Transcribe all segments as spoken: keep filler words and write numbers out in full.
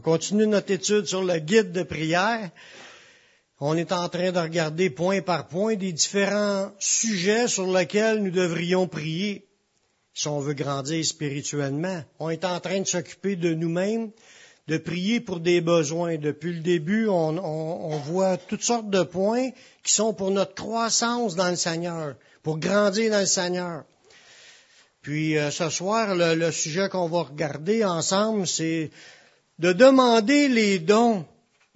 continue notre étude sur le guide de prière. On est en train de regarder point par point des différents sujets sur lesquels nous devrions prier si on veut grandir spirituellement. On est en train de s'occuper de nous-mêmes, de prier pour des besoins. Depuis le début, on, on, on voit toutes sortes de points qui sont pour notre croissance dans le Seigneur, pour grandir dans le Seigneur. Puis euh, ce soir, le, le sujet qu'on va regarder ensemble, c'est de demander les dons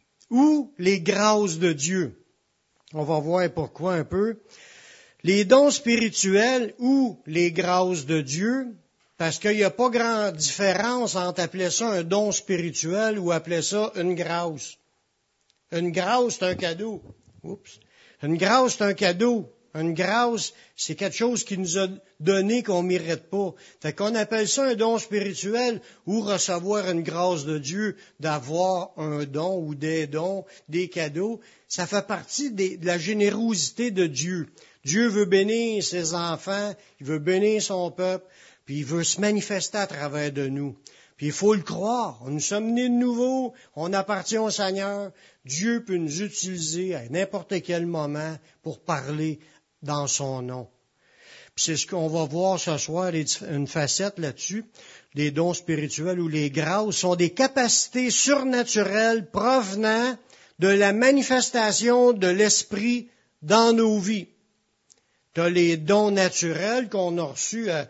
ou les grâces de Dieu. On va voir pourquoi un peu. Les dons spirituels ou les grâces de Dieu, parce qu'il n'y a pas grande différence entre appeler ça un don spirituel ou appeler ça une grâce. Une grâce, c'est un cadeau. Oups. Une grâce, c'est un cadeau. Une grâce, c'est quelque chose qui nous a donné qu'on ne mérite pas. Fait qu'on appelle ça un don spirituel ou recevoir une grâce de Dieu, d'avoir un don ou des dons, des cadeaux. Ça fait partie des, de la générosité de Dieu. Dieu veut bénir ses enfants, il veut bénir son peuple, puis il veut se manifester à travers de nous. Puis il faut le croire. Nous sommes nés de nouveau, on appartient au Seigneur. Dieu peut nous utiliser à n'importe quel moment pour parler dans son nom. Puis c'est ce qu'on va voir ce soir, une facette là-dessus. Les dons spirituels ou les grâces sont des capacités surnaturelles provenant de la manifestation de l'Esprit dans nos vies. Tu as les dons naturels qu'on a reçus à,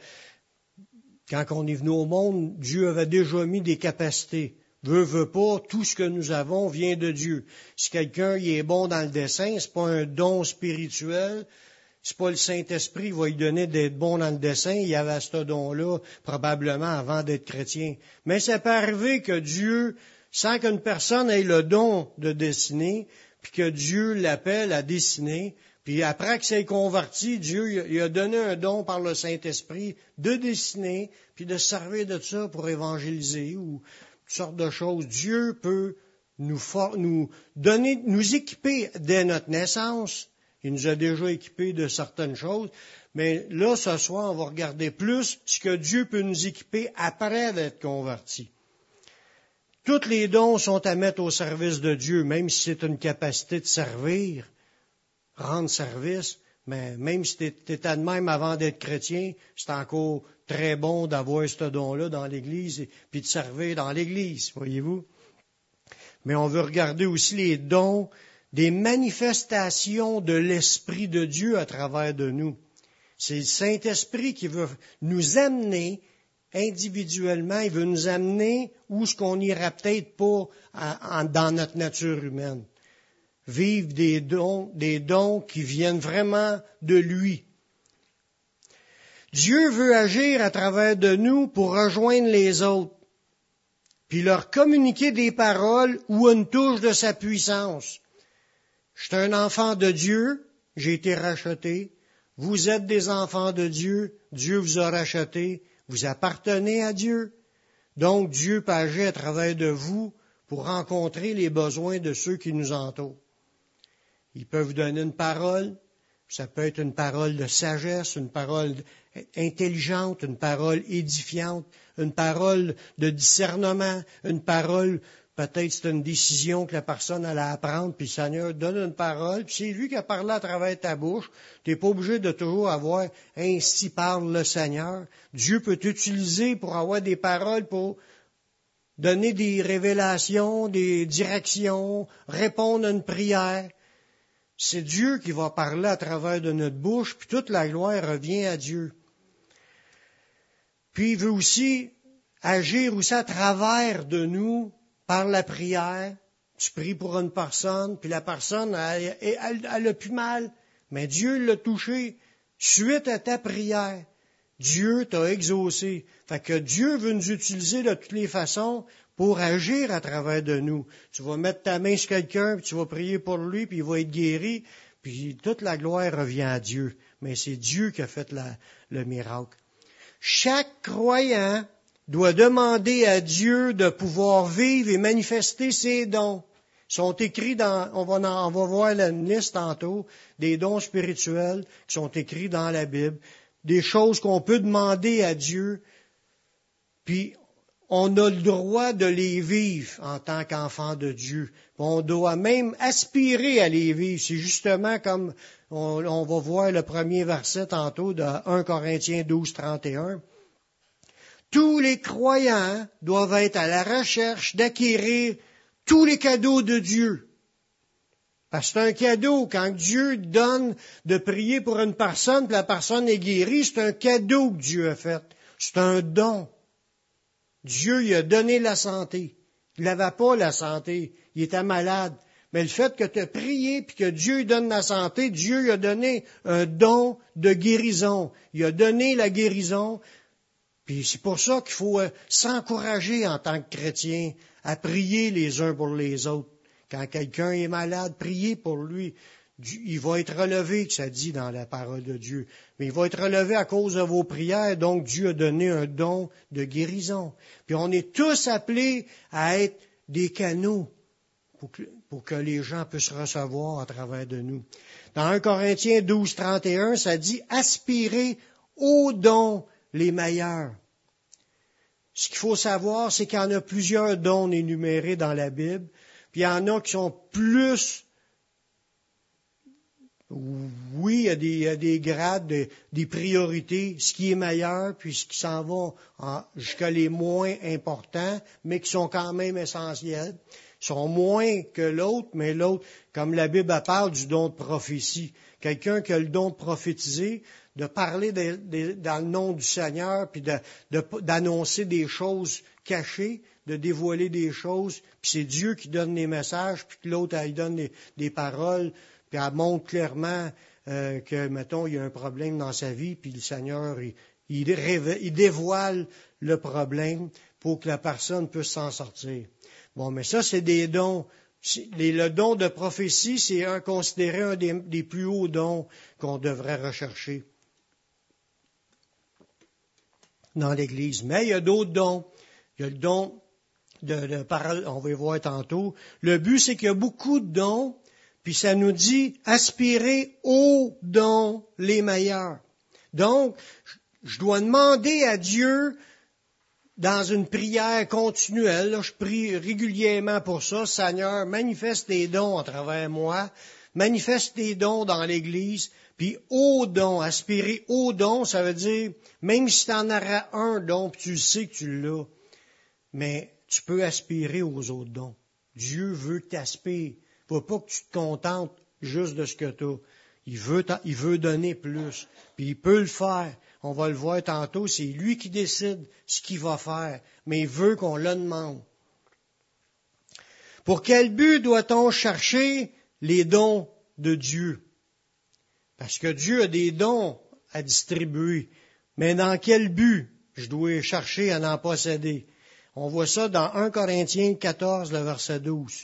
quand on est venu au monde, Dieu avait déjà mis des capacités. Veut, veut pas, tout ce que nous avons vient de Dieu. Si quelqu'un il est bon dans le dessin, c'est pas un don spirituel, c'est pas le Saint-Esprit qui va lui donner d'être bon dans le dessin, il y avait ce don-là probablement avant d'être chrétien. Mais ça peut arriver que Dieu, sans qu'une personne ait le don de dessiner, puis que Dieu l'appelle à dessiner, puis après que c'est converti, Dieu il a donné un don par le Saint-Esprit de dessiner, puis de se servir de ça pour évangéliser ou toutes sortes de choses. Dieu peut nous, for- nous donner, nous équiper dès notre naissance. Il nous a déjà équipés de certaines choses. Mais là, ce soir, on va regarder plus ce que Dieu peut nous équiper après d'être convertis. Tous les dons sont à mettre au service de Dieu, même si c'est une capacité de servir, rendre service. Mais même si tu étais de même avant d'être chrétien, c'est encore très bon d'avoir ce don-là dans l'Église et puis de servir dans l'Église, voyez-vous. Mais on veut regarder aussi les dons, des manifestations de l'Esprit de Dieu à travers de nous. C'est le Saint-Esprit qui veut nous amener individuellement, il veut nous amener où ce qu'on n'ira peut-être pas à, en, dans notre nature humaine. Vivre des dons, des dons qui viennent vraiment de lui. Dieu veut agir à travers de nous pour rejoindre les autres, puis leur communiquer des paroles ou une touche de sa puissance. Je suis un enfant de Dieu, j'ai été racheté. Vous êtes des enfants de Dieu, Dieu vous a racheté, vous appartenez à Dieu. Donc Dieu peut agir à travers de vous pour rencontrer les besoins de ceux qui nous entourent. Il peut vous donner une parole, ça peut être une parole de sagesse, une parole intelligente, une parole édifiante, une parole de discernement, une parole, peut-être c'est une décision que la personne allait apprendre, puis le Seigneur donne une parole, puis c'est lui qui a parlé à travers ta bouche. Tu n'es pas obligé de toujours avoir « ainsi parle le Seigneur ». Dieu peut t'utiliser pour avoir des paroles, pour donner des révélations, des directions, répondre à une prière. C'est Dieu qui va parler à travers de notre bouche, puis toute la gloire revient à Dieu. Puis il veut aussi agir aussi à travers de nous par la prière. Tu pries pour une personne, puis la personne, elle, elle, elle a plus mal, mais Dieu l'a touché suite à ta prière. Dieu t'a exaucé. Fait que Dieu veut nous utiliser de toutes les façons pour agir à travers de nous. Tu vas mettre ta main sur quelqu'un, puis tu vas prier pour lui, puis il va être guéri, puis toute la gloire revient à Dieu. Mais c'est Dieu qui a fait la, le miracle. Chaque croyant doit demander à Dieu de pouvoir vivre et manifester ses dons. Ils sont écrits dans, on va, en, on va voir la liste tantôt, des dons spirituels qui sont écrits dans la Bible, des choses qu'on peut demander à Dieu, puis on a le droit de les vivre en tant qu'enfant de Dieu. On doit même aspirer à les vivre. C'est justement comme on, on va voir le premier verset tantôt de un Corinthiens douze, trente et un. Tous les croyants doivent être à la recherche d'acquérir tous les cadeaux de Dieu. Parce que c'est un cadeau. Quand Dieu donne de prier pour une personne, puis la personne est guérie, c'est un cadeau que Dieu a fait. C'est un don. Dieu lui a donné la santé. Il n'avait pas la santé. Il était malade. Mais le fait que tu as prié puis que Dieu lui donne la santé, Dieu lui a donné un don de guérison. Il a donné la guérison. Puis c'est pour ça qu'il faut s'encourager en tant que chrétien à prier les uns pour les autres. Quand quelqu'un est malade, priez pour lui. Il va être relevé, que ça dit dans la parole de Dieu. Mais il va être relevé à cause de vos prières, donc Dieu a donné un don de guérison. Puis on est tous appelés à être des canaux pour que, pour que les gens puissent recevoir à travers de nous. Dans un Corinthiens douze, trente et un, ça dit « Aspirez aux dons les meilleurs ». Ce qu'il faut savoir, c'est qu'il y en a plusieurs dons énumérés dans la Bible, puis il y en a qui sont plus... Oui, il y a des, il y a des grades, de, des priorités, ce qui est meilleur, puis ce qui s'en va en, jusqu'à les moins importants, mais qui sont quand même essentiels. Ils sont moins que l'autre, mais l'autre, comme la Bible parle du don de prophétie. Quelqu'un qui a le don de prophétiser, de parler de, de, dans le nom du Seigneur, puis de, de, d'annoncer des choses cachées, de dévoiler des choses, puis c'est Dieu qui donne les messages, puis que l'autre, il donne des, des paroles, puis elle montre clairement euh, que, mettons, il y a un problème dans sa vie, puis le Seigneur, il, il, révèle, il dévoile le problème pour que la personne puisse s'en sortir. Bon, mais ça, c'est des dons. Les, le don de prophétie, c'est un, considéré un des, des plus hauts dons qu'on devrait rechercher dans l'Église. Mais il y a d'autres dons. Il y a le don de, de parole, on va y voir tantôt. Le but, c'est qu'il y a beaucoup de dons, puis ça nous dit aspirer aux dons les meilleurs. Donc, je dois demander à Dieu, dans une prière continuelle, là, je prie régulièrement pour ça, Seigneur, manifeste tes dons à travers moi, manifeste tes dons dans l'Église, puis aux dons, aspirer aux dons, ça veut dire, même si tu en auras un don, puis tu le sais que tu l'as, mais tu peux aspirer aux autres dons. Dieu veut que tu aspires. Il ne faut pas que tu te contentes juste de ce que tu as. Il veut, il veut donner plus. Puis il peut le faire. On va le voir tantôt. C'est lui qui décide ce qu'il va faire. Mais il veut qu'on le demande. Pour quel but doit-on chercher les dons de Dieu? Parce que Dieu a des dons à distribuer. Mais dans quel but je dois chercher à en posséder? On voit ça dans un Corinthiens quatorze, le verset douze.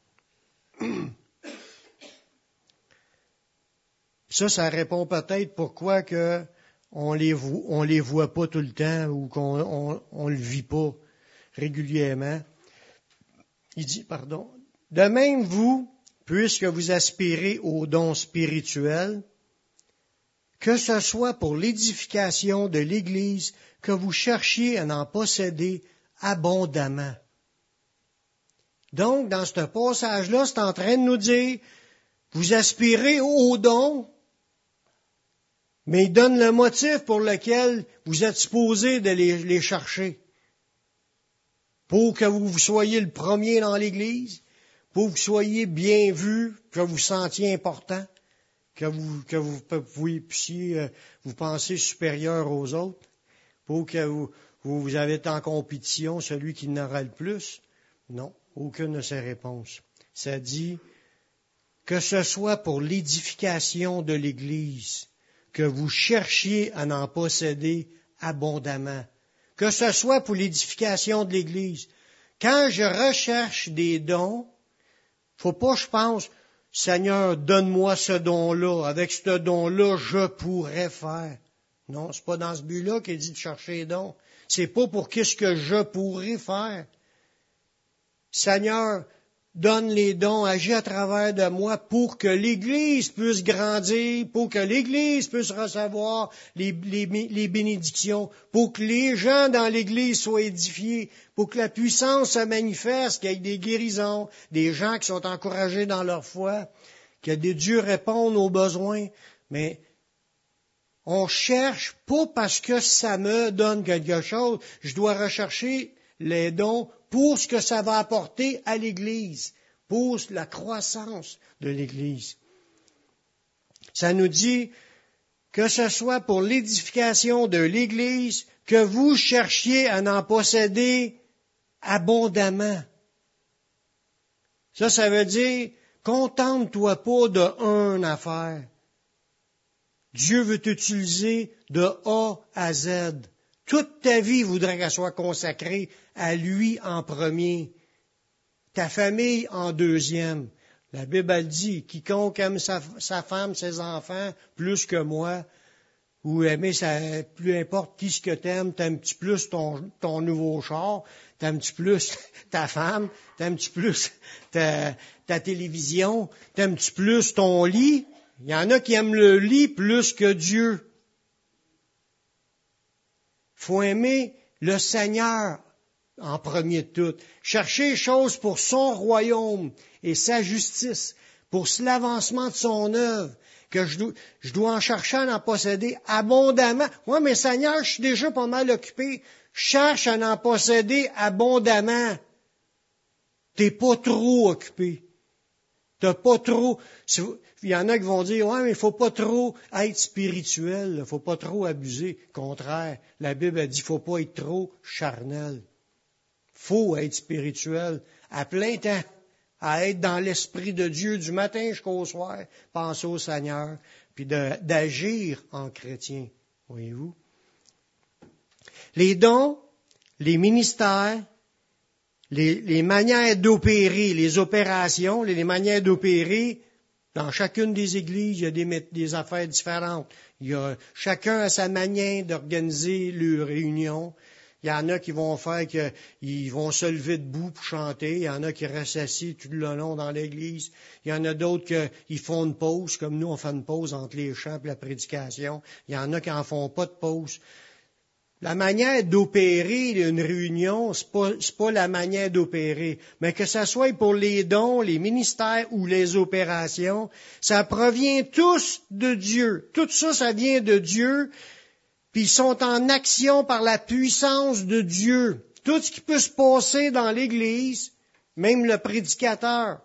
Ça, ça répond peut-être pourquoi que on les voit, on les voit pas tout le temps ou qu'on on, on le vit pas régulièrement. Il dit, pardon, de même vous, puisque vous aspirez aux dons spirituels, que ce soit pour l'édification de l'Église, que vous cherchiez à en posséder abondamment. Donc, dans ce passage-là, c'est en train de nous dire, vous aspirez aux dons, mais il donne le motif pour lequel vous êtes supposé de les, les chercher. Pour que vous soyez le premier dans l'Église, pour que vous soyez bien vu, que vous vous sentiez important, que vous, que vous, vous puissiez euh, vous penser supérieur aux autres, pour que vous, vous, vous avez en compétition celui qui n'aura le plus. Non. Aucune de ces réponses. Ça dit que ce soit pour l'édification de l'Église, que vous cherchiez à en posséder abondamment. Que ce soit pour l'édification de l'Église. Quand je recherche des dons, faut pas que je pense, Seigneur, donne-moi ce don-là. Avec ce don-là, je pourrais faire. Non, c'est pas dans ce but-là qu'il dit de chercher les dons. C'est pas pour qu'est-ce que je pourrais faire. Seigneur, donne les dons, agis à travers de moi pour que l'Église puisse grandir, pour que l'Église puisse recevoir les, les, les bénédictions, pour que les gens dans l'Église soient édifiés, pour que la puissance se manifeste, qu'il y ait des guérisons, des gens qui sont encouragés dans leur foi, que des dieux répondent aux besoins. Mais on cherche pas parce que ça me donne quelque chose. Je dois rechercher les dons pour ce que ça va apporter à l'Église, pour la croissance de l'Église. Ça nous dit que ce soit pour l'édification de l'Église, que vous cherchiez à en posséder abondamment. Ça, ça veut dire, contente-toi pas de une affaire. Dieu veut t'utiliser de A à Z. Toute ta vie voudrait qu'elle soit consacrée à lui en premier, ta famille en deuxième. La Bible elle dit, quiconque aime sa, sa femme, ses enfants, plus que moi, ou aimer, ça, plus importe qui ce que t'aimes, t'aimes-tu plus ton, ton nouveau char, t'aimes-tu plus ta femme, t'aimes-tu plus ta, ta télévision, t'aimes-tu plus ton lit? Il y en a qui aiment le lit plus que Dieu. Faut aimer le Seigneur en premier de tout. Chercher les choses pour son royaume et sa justice, pour l'avancement de son œuvre, que je dois, je dois en chercher à en posséder abondamment. Oui, mais Seigneur, je suis déjà pas mal occupé. Cherche à en posséder abondamment. T'es pas trop occupé. T'as pas trop... Il y en a qui vont dire, ouais, mais il faut pas trop être spirituel, il faut pas trop abuser. Contraire, la Bible a dit, il faut pas être trop charnel. Faut être spirituel à plein temps, à être dans l'esprit de Dieu du matin jusqu'au soir, penser au Seigneur, puis de, d'agir en chrétien. Voyez-vous? Les dons, les ministères, les, les manières d'opérer, les opérations, les, les manières d'opérer, dans chacune des églises, il y a des, des affaires différentes. Il y a, chacun a sa manière d'organiser leurs réunions. Il y en a qui vont faire qu'ils vont se lever debout pour chanter. Il y en a qui restent assis tout le long dans l'église. Il y en a d'autres qui font une pause, comme nous, on fait une pause entre les chants et la prédication. Il y en a qui en font pas de pause. La manière d'opérer une réunion, c'est pas, c'est pas la manière d'opérer. Mais que ça soit pour les dons, les ministères ou les opérations, ça provient tous de Dieu. Tout ça, ça vient de Dieu. Puis ils sont en action par la puissance de Dieu. Tout ce qui peut se passer dans l'Église, même le prédicateur.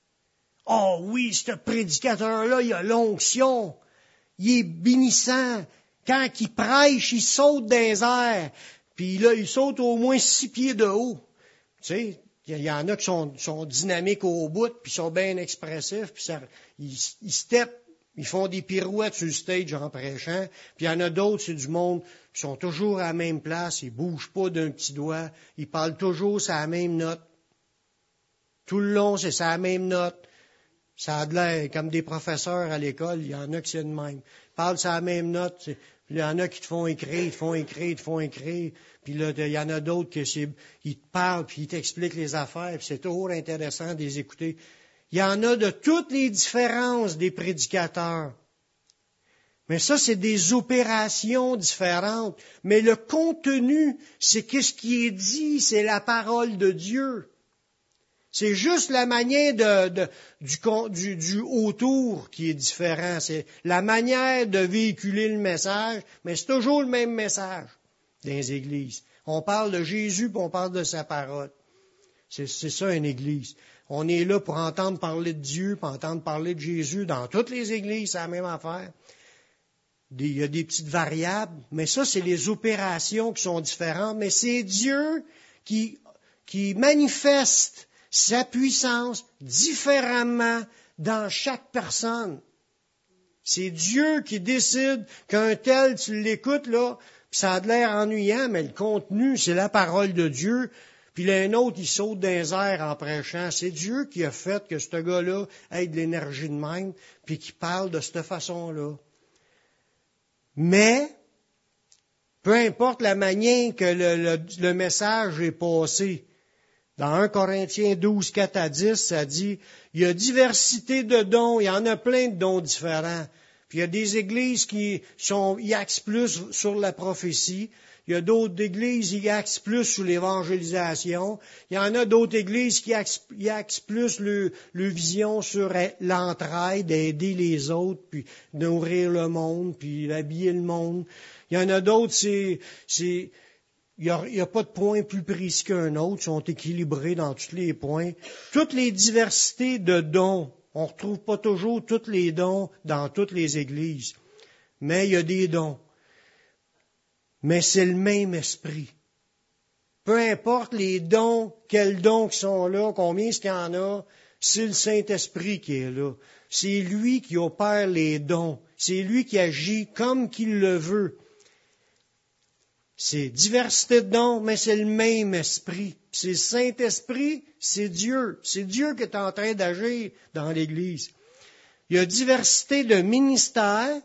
Oh oui, ce prédicateur-là, il a l'onction. Il est bénissant. Quand il prêche, il saute dans les airs. Puis là, il saute au moins six pieds de haut. Tu sais, il y en a qui sont, sont dynamiques au bout, puis sont bien expressifs, puis ça, ils, ils steppent, ils font des pirouettes sur le stage en prêchant. Puis il y en a d'autres, c'est du monde qui sont toujours à la même place, ils bougent pas d'un petit doigt, ils parlent toujours sur la même note. Tout le long, c'est sur la même note. Ça a de l'air comme des professeurs à l'école, il y en a qui c'est de même. Ils parlent sur la même note, c'est, il y en a qui te font écrire, ils te font écrire, ils te font écrire. Puis là, il y en a d'autres qui c'est, ils te parlent, puis ils t'expliquent les affaires, puis c'est toujours intéressant de les écouter. Il y en a de toutes les différences des prédicateurs. Mais ça, c'est des opérations différentes. Mais le contenu, c'est qu'est-ce qui est dit, c'est la parole de Dieu. C'est juste la manière de, de, du, du, du autour qui est différent. C'est la manière de véhiculer le message, mais c'est toujours le même message dans les églises. On parle de Jésus, puis on parle de sa parole. C'est, c'est ça une église. On est là pour entendre parler de Dieu, pour entendre parler de Jésus. Dans toutes les églises, c'est la même affaire. Des, il y a des petites variables, mais ça, c'est les opérations qui sont différentes. Mais c'est Dieu qui, qui manifeste sa puissance différemment dans chaque personne. C'est Dieu qui décide qu'un tel, tu l'écoutes, là, puis ça a de l'air ennuyant, mais le contenu, c'est la parole de Dieu. Puis l'un autre, il saute dans les airs en prêchant. C'est Dieu qui a fait que ce gars-là ait de l'énergie de même, puis qui parle de cette façon-là. Mais, peu importe la manière que le, le, le message est passé, Dans un Corinthiens douze, quatre à dix, ça dit, il y a diversité de dons, il y en a plein de dons différents. Puis il y a des églises qui sont, y axent plus sur la prophétie. Il y a d'autres églises qui axent plus sur l'évangélisation. Il y en a d'autres églises qui axent, qui axent plus le, le vision sur l'entraide, d'aider les autres, puis nourrir le monde, puis habiller le monde. Il y en a d'autres, c'est, c'est, il n'y a, il y a pas de point plus précis qu'un autre, ils sont équilibrés dans tous les points. Toutes les diversités de dons, on ne retrouve pas toujours tous les dons dans toutes les églises, mais il y a des dons. Mais c'est le même esprit. Peu importe les dons, quels dons qui sont là, combien est-ce qu'il y en a, c'est le Saint-Esprit qui est là. C'est lui qui opère les dons. C'est lui qui agit comme qu'il le veut. C'est diversité de dons, mais c'est le même esprit. C'est le Saint-Esprit, c'est Dieu. C'est Dieu qui est en train d'agir dans l'Église. Il y a diversité de ministères.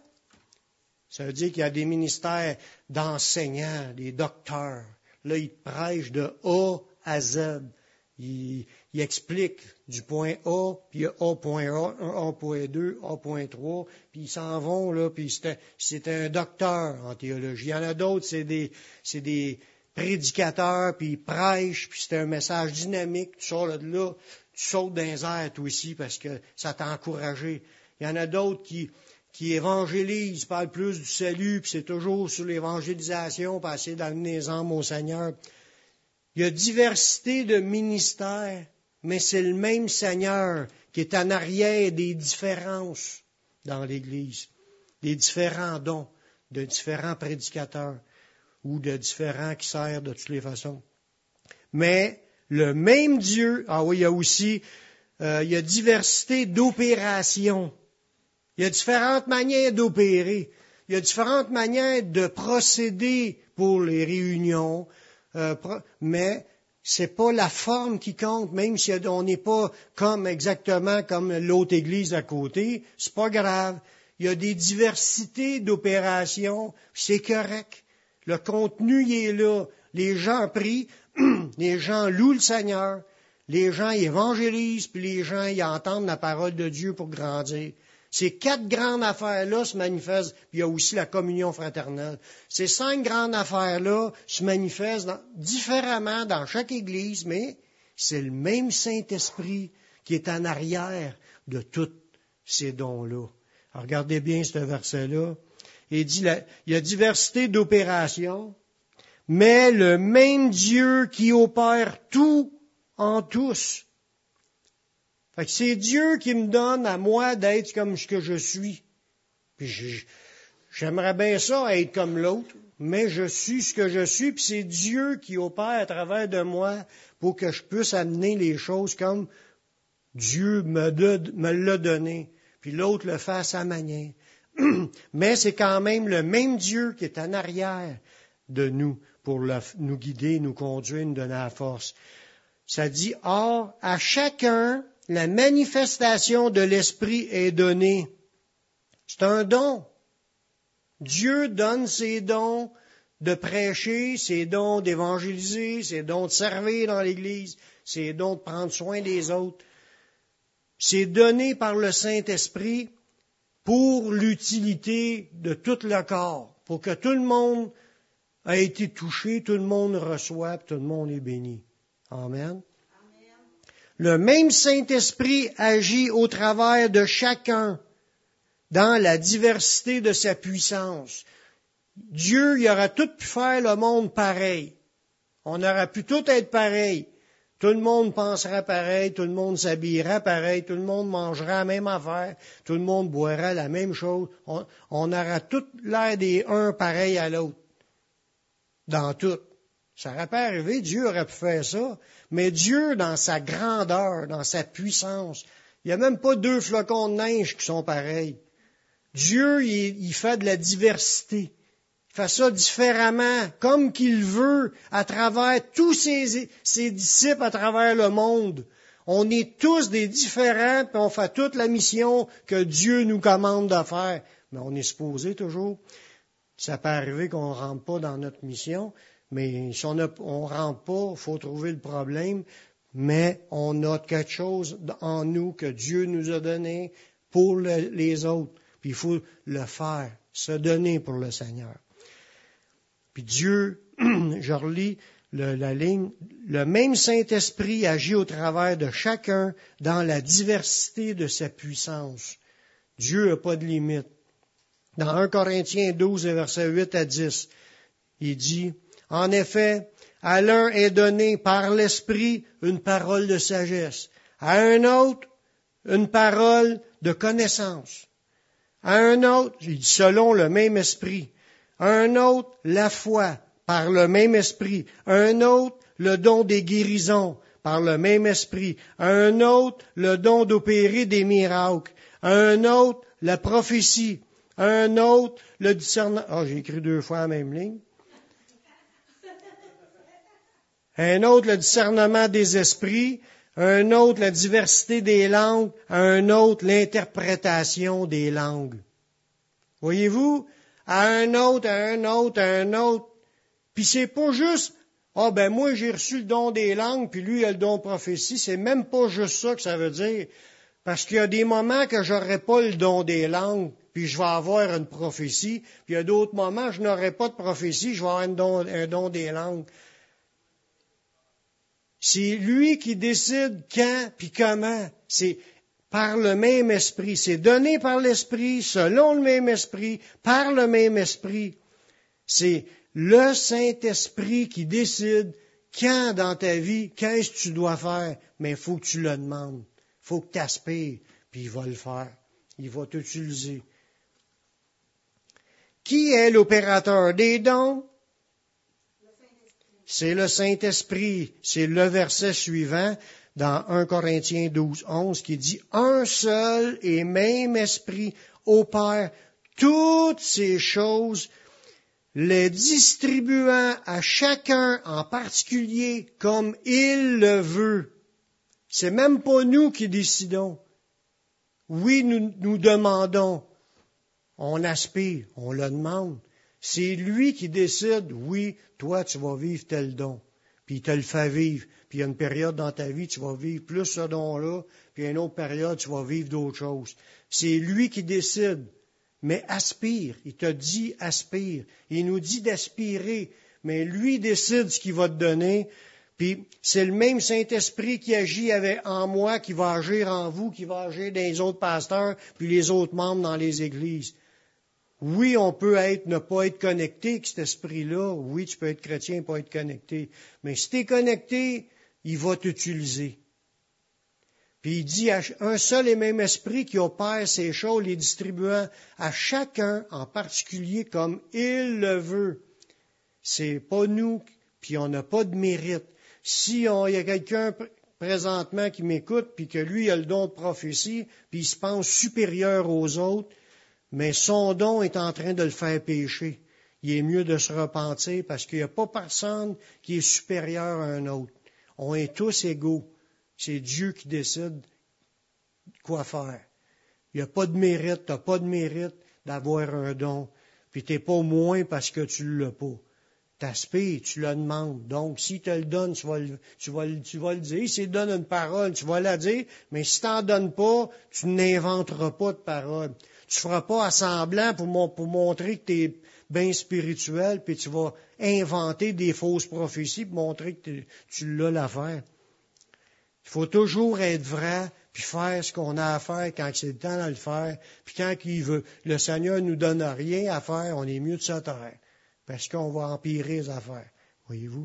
Ça veut dire qu'il y a des ministères d'enseignants, des docteurs. Là, ils prêchent de A à Z. Ils, ils expliquent du point A, puis il y a A point A, A point deux, A point trois, puis ils s'en vont, là, puis c'est un, c'est un docteur en théologie. Il y en a d'autres, c'est des, c'est des prédicateurs, puis ils prêchent, puis c'est un message dynamique. Tu sors là de là, tu sautes dans les airs, toi aussi, parce que ça t'a encouragé. Il y en a d'autres qui... qui évangélise, parle plus du salut, puis c'est toujours sur l'évangélisation, pour essayer d'amener les âmes au Seigneur. Il y a diversité de ministères, mais c'est le même Seigneur qui est en arrière des différences dans l'Église, des différents dons, de différents prédicateurs ou de différents qui servent de toutes les façons. Mais le même Dieu, ah oui, il y a aussi, euh, il y a diversité d'opérations. Il y a différentes manières d'opérer. Il y a différentes manières de procéder pour les réunions, euh, mais c'est pas la forme qui compte, même si on n'est pas comme exactement comme l'autre église à côté, c'est pas grave. Il y a des diversités d'opérations, c'est correct. Le contenu il est là. Les gens prient, les gens louent le Seigneur, les gens évangélisent, puis les gens y entendent la parole de Dieu pour grandir. Ces quatre grandes affaires-là se manifestent, puis il y a aussi la communion fraternelle. Ces cinq grandes affaires-là se manifestent dans, différemment dans chaque Église, mais c'est le même Saint-Esprit qui est en arrière de tous ces dons-là. Alors, regardez bien ce verset-là. Il dit, la, il y a diversité d'opérations, mais le même Dieu qui opère tout en tous. Fait que c'est Dieu qui me donne à moi d'être comme ce que je suis. Puis je, j'aimerais bien ça, être comme l'autre, mais je suis ce que je suis, puis c'est Dieu qui opère à travers de moi pour que je puisse amener les choses comme Dieu me, de, me l'a donné, puis l'autre le fait à sa manière. Mais c'est quand même le même Dieu qui est en arrière de nous pour le, nous guider, nous conduire, nous donner la force. Ça dit, or, à chacun, la manifestation de l'Esprit est donnée. C'est un don. Dieu donne ses dons de prêcher, ses dons d'évangéliser, ses dons de servir dans l'Église, ses dons de prendre soin des autres. C'est donné par le Saint-Esprit pour l'utilité de tout le corps, pour que tout le monde a été touché, tout le monde reçoit, tout le monde est béni. Amen. Le même Saint-Esprit agit au travers de chacun dans la diversité de sa puissance. Dieu, il aurait tout pu faire le monde pareil. On aurait pu tout être pareil. Tout le monde penserait pareil, tout le monde s'habillerait pareil, tout le monde mangerait la même affaire, tout le monde boirait la même chose. On, on aurait tout l'air des uns pareil à l'autre. Dans tout. Ça n'aurait pas arrivé, Dieu aurait pu faire ça. Mais Dieu, dans sa grandeur, dans sa puissance, il n'y a même pas deux flocons de neige qui sont pareils. Dieu, il, il fait de la diversité. Il fait ça différemment, comme qu'il veut, à travers tous ses, ses disciples à travers le monde. On est tous des différents, puis on fait toute la mission que Dieu nous commande de faire. Mais on est supposé toujours. Ça peut arriver qu'on ne rentre pas dans notre mission, mais si on ne rentre pas, il faut trouver le problème. mais on a quelque chose en nous que Dieu nous a donné pour le, les autres. Puis il faut le faire, se donner pour le Seigneur. Puis Dieu, je relis le, la ligne, le même Saint-Esprit agit au travers de chacun dans la diversité de sa puissance. Dieu n'a pas de limite. Dans un Corinthiens douze, versets huit à dix, il dit, « En effet, à l'un est donné par l'Esprit une parole de sagesse, à un autre une parole de connaissance, à un autre, il dit, selon le même Esprit, à un autre la foi par le même Esprit, à un autre le don des guérisons par le même Esprit, à un autre le don d'opérer des miracles, à un autre la prophétie, à un autre le discernement. Ah, oh, j'ai écrit deux fois la même ligne. Un autre, le discernement des esprits, un autre, la diversité des langues, un autre, l'interprétation des langues. Voyez-vous? À un autre, à un autre, à un autre. Puis c'est pas juste, ah oh, ben moi j'ai reçu le don des langues, puis lui il a le don de prophétie. C'est même pas juste ça que ça veut dire. Parce qu'il y a des moments que j'aurai pas le don des langues, puis je vais avoir une prophétie. Puis il y a d'autres moments que je n'aurai pas de prophétie, je vais avoir un don, un don des langues. C'est lui qui décide quand puis comment. C'est par le même esprit. C'est donné par l'esprit, selon le même esprit, par le même esprit. C'est le Saint-Esprit qui décide quand dans ta vie, qu'est-ce que tu dois faire. Mais il faut que tu le demandes. Il faut que tu aspires, puis il va le faire. Il va t'utiliser. Qui est l'opérateur des dons? C'est le Saint-Esprit. C'est le verset suivant dans un Corinthiens douze, onze qui dit « Un seul et même Esprit opère toutes ces choses, les distribuant à chacun en particulier comme il le veut. » C'est même pas nous qui décidons. Oui, nous, nous demandons. On aspire, on le demande. C'est lui qui décide, oui, toi, tu vas vivre tel don. Puis il te le fait vivre. Puis il y a une période dans ta vie, tu vas vivre plus ce don-là. Puis une autre période, tu vas vivre d'autres choses. C'est lui qui décide. Mais aspire. Il te dit aspire. Il nous dit d'aspirer. Mais lui décide ce qu'il va te donner. Puis c'est le même Saint-Esprit qui agit avec, en moi, qui va agir en vous, qui va agir dans les autres pasteurs, puis les autres membres dans les églises. Oui, on peut être, ne pas être connecté avec cet esprit-là. Oui, tu peux être chrétien et pas être connecté. Mais si tu es connecté, il va t'utiliser. Puis il dit, un seul et même esprit qui opère ces choses, les distribuant à chacun en particulier comme il le veut. C'est pas nous, puis on n'a pas de mérite. Si on, il y a quelqu'un présentement qui m'écoute, puis que lui a le don de prophétie, puis il se pense supérieur aux autres, mais son don est en train de le faire pécher. Il est mieux de se repentir parce qu'il n'y a pas personne qui est supérieur à un autre. On est tous égaux. C'est Dieu qui décide quoi faire. Il n'y a pas de mérite, tu n'as pas de mérite d'avoir un don. Puis tu n'es pas moins parce que tu ne l'as pas. Tu aspires, tu le demandes. Donc, s'il te le donne, tu vas le, tu vas le, tu vas le dire. S'il te donne une parole, tu vas la dire. Mais si tu n'en donnes pas, tu n'inventeras pas de parole. Tu ne feras pas à semblant pour, mon, pour montrer que tu es bien spirituel, puis tu vas inventer des fausses prophéties pour montrer que tu l'as l'affaire. Il faut toujours être vrai, puis faire ce qu'on a à faire quand c'est le temps de le faire. Puis quand il veut, le Seigneur ne nous donne rien à faire, on est mieux de se taire. Parce qu'on va empirer les affaires. Voyez-vous?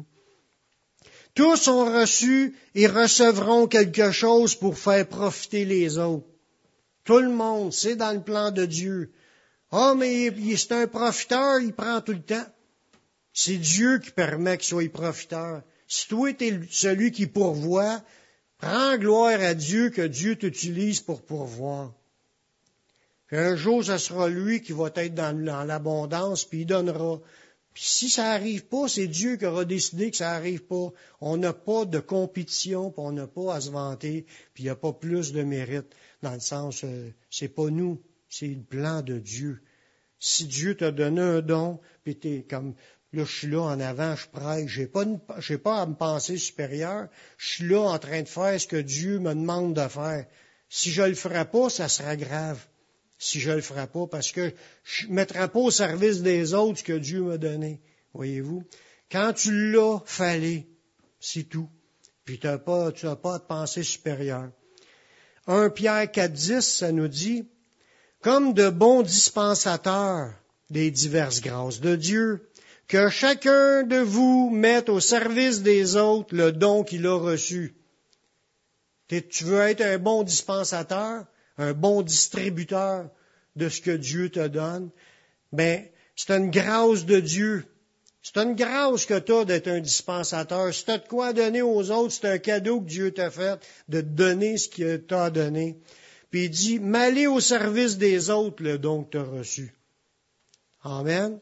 Tous ont reçu et recevront quelque chose pour faire profiter les autres. Tout le monde, c'est dans le plan de Dieu. Ah, oh, mais c'est un profiteur, il prend tout le temps. C'est Dieu qui permet qu'il soit profiteur. Si toi, tu es celui qui pourvoit, rends gloire à Dieu que Dieu t'utilise pour pourvoir. Puis un jour, ce sera lui qui va être dans, dans l'abondance, puis il donnera. Puis si ça n'arrive pas, c'est Dieu qui aura décidé que ça n'arrive pas. On n'a pas de compétition, puis on n'a pas à se vanter, puis il n'y a pas plus de mérite. Dans le sens, euh, c'est pas nous, c'est le plan de Dieu. Si Dieu t'a donné un don, puis t'es comme Là, je suis là en avant, je prêche. J'ai pas, une, j'ai pas à me penser supérieur. Je suis là en train de faire ce que Dieu me demande de faire. Si je le ferai pas, ça sera grave. Si je le ferai pas, parce que je ne mettrai pas au service des autres ce que Dieu m'a donné. Voyez-vous? Quand tu l'as, fallait. C'est tout. Puis tu n'as pas, tu n'as pas à te penser supérieur. premier Pierre quatre dix, ça nous dit, comme de bons dispensateurs des diverses grâces de Dieu, que chacun de vous mette au service des autres le don qu'il a reçu. Tu veux être un bon dispensateur, un bon distributeur de ce que Dieu te donne? Ben, c'est une grâce de Dieu. C'est une grâce que tu as d'être un dispensateur. Si tu as de quoi donner aux autres, c'est un cadeau que Dieu t'a fait de te donner ce qu'il t'a donné. Puis il dit, m'aller au service des autres le don que tu as reçu. Amen.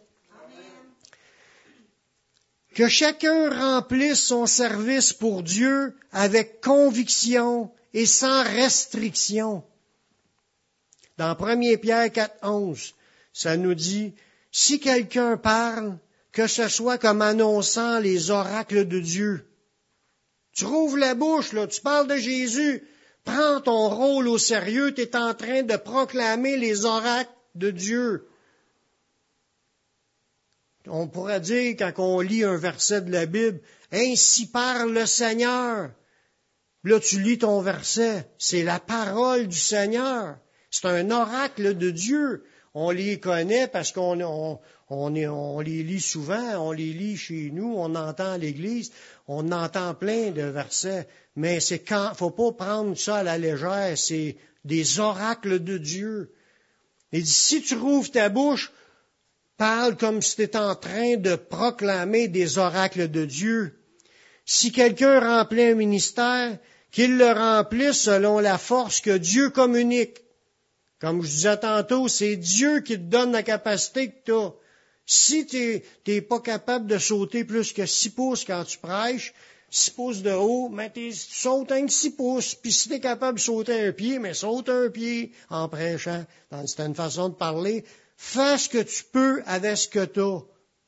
Que chacun remplisse son service pour Dieu avec conviction et sans restriction. Dans premier Pierre quatre onze, ça nous dit, si quelqu'un parle, que ce soit comme annonçant les oracles de Dieu. Tu rouvres la bouche, là, tu parles de Jésus, prends ton rôle au sérieux, tu es en train de proclamer les oracles de Dieu. On pourrait dire, quand on lit un verset de la Bible, « Ainsi parle le Seigneur ». Là, tu lis ton verset, c'est la parole du Seigneur. C'est un oracle de Dieu. On les connaît parce qu'on on, on, est, on les lit souvent, on les lit chez nous, on entend à l'Église, on entend plein de versets. Mais c'est quand, faut pas prendre ça à la légère, c'est des oracles de Dieu. Il dit, si tu rouvres ta bouche, parle comme si tu étais en train de proclamer des oracles de Dieu. Si quelqu'un remplit un ministère, qu'il le remplisse selon la force que Dieu communique. Comme je disais tantôt, c'est Dieu qui te donne la capacité que tu as. Si tu n'es pas capable de sauter plus que six pouces quand tu prêches, six pouces de haut, mais tu sautes un six pouces. Puis si tu es capable de sauter un pied, mais saute un pied en prêchant. C'est une façon de parler. Fais ce que tu peux avec ce que tu as.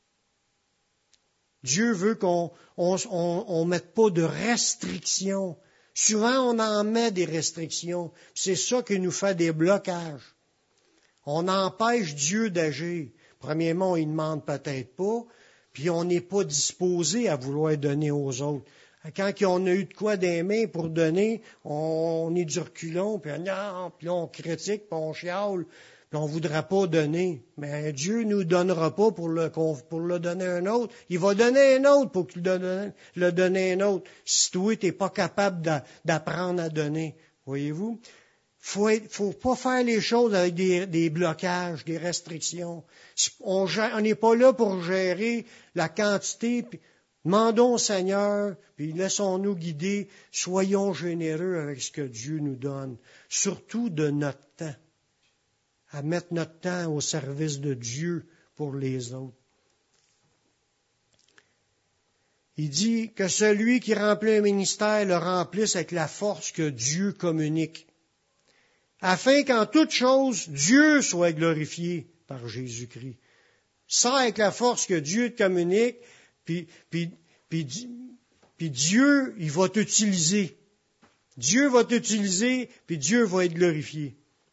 Dieu veut qu'on on, on, on mette pas de restrictions. Souvent, on en met des restrictions. C'est ça qui nous fait des blocages. On empêche Dieu d'agir. Premièrement, il ne demande peut-être pas, puis on n'est pas disposé à vouloir donner aux autres. Quand on a eu de quoi des mains pour donner, on est du reculon, puis, non, puis là, on critique, puis on chiale, puis on ne voudra pas donner. Mais Dieu ne nous donnera pas pour le, pour le donner à un autre. Il va donner un autre pour qu'il le, le donne à un autre. Si toi, tu n'es pas capable d'apprendre à donner. Voyez-vous? Faut être, faut pas faire les choses avec des, des blocages, des restrictions. On n'est pas là pour gérer la quantité. Puis, demandons au Seigneur, puis laissons-nous guider. Soyons généreux avec ce que Dieu nous donne, surtout de notre temps. À mettre notre temps au service de Dieu pour les autres. Il dit que celui qui remplit un ministère le remplisse avec la force que Dieu communique, afin qu'en toute chose, Dieu soit glorifié par Jésus-Christ. Ça, avec la force que Dieu te communique, puis, puis, puis, puis Dieu, il va t'utiliser. Dieu va t'utiliser, puis Dieu va être glorifié.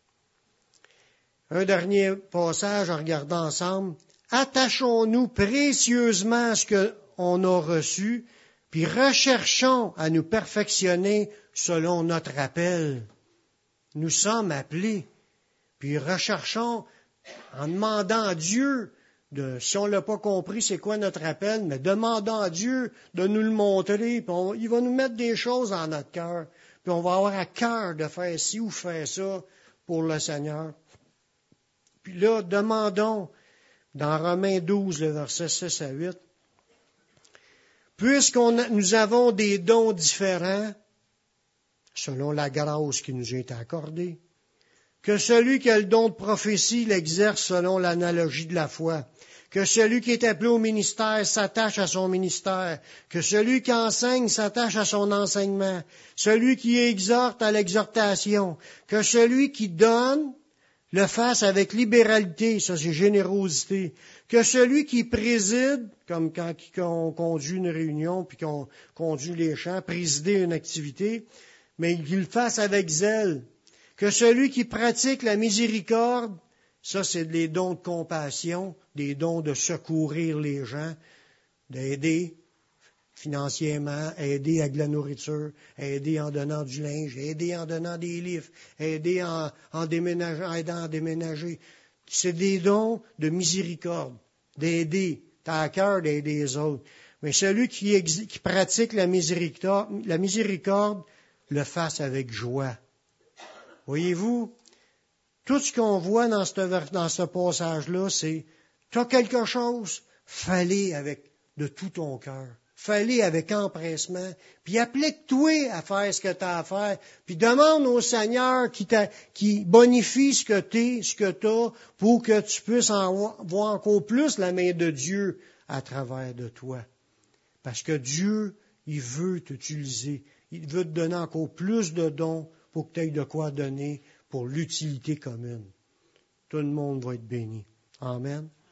Un dernier passage à regarder ensemble. Attachons-nous précieusement à ce qu'on a reçu, puis recherchons à nous perfectionner selon notre appel. Nous sommes appelés, puis recherchons en demandant à Dieu, de, si on ne l'a pas compris, c'est quoi notre appel, mais demandons à Dieu de nous le montrer, puis on, il va nous mettre des choses dans notre cœur, puis on va avoir à cœur de faire ci ou faire ça pour le Seigneur. Puis là, demandons, dans Romains douze, le verset six à huit, « Puisqu'on a, nous avons des dons différents, selon la grâce qui nous est accordée, que celui qui a le don de prophétie l'exerce selon l'analogie de la foi, que celui qui est appelé au ministère s'attache à son ministère, que celui qui enseigne s'attache à son enseignement, celui qui exhorte à l'exhortation, que celui qui donne le fasse avec libéralité, ça c'est générosité, que celui qui préside, comme quand on conduit une réunion, puis qu'on conduit les chants, présider une activité, mais qu'il le fasse avec zèle, que celui qui pratique la miséricorde, ça c'est des dons de compassion, des dons de secourir les gens, d'aider financièrement, aider avec de la nourriture, aider en donnant du linge, aider en donnant des livres, aider en, en déménageant, aidant à déménager. C'est des dons de miséricorde, d'aider. T'as à cœur d'aider les autres. Mais celui qui, ex, qui pratique la miséricorde, la miséricorde, le fasse avec joie. Voyez-vous, tout ce qu'on voit dans ce, dans ce passage-là, c'est, t'as quelque chose, fais-le avec de tout ton cœur. Fais-le avec empressement, puis applique-toi à faire ce que tu as à faire, puis demande au Seigneur qui, qui bonifie ce que tu es, ce que tu as, pour que tu puisses en voir encore plus la main de Dieu à travers de toi. Parce que Dieu, il veut t'utiliser, il veut te donner encore plus de dons pour que tu aies de quoi donner pour l'utilité commune. Tout le monde va être béni. Amen.